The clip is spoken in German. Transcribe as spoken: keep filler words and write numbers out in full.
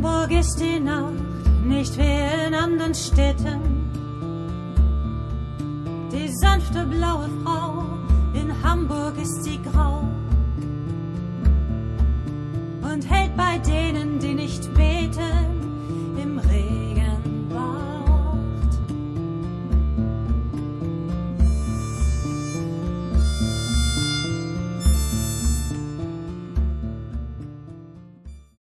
Hamburg ist die Nacht nicht wie in anderen Städten. Die sanfte blaue Frau in Hamburg ist sie grau und hält bei denen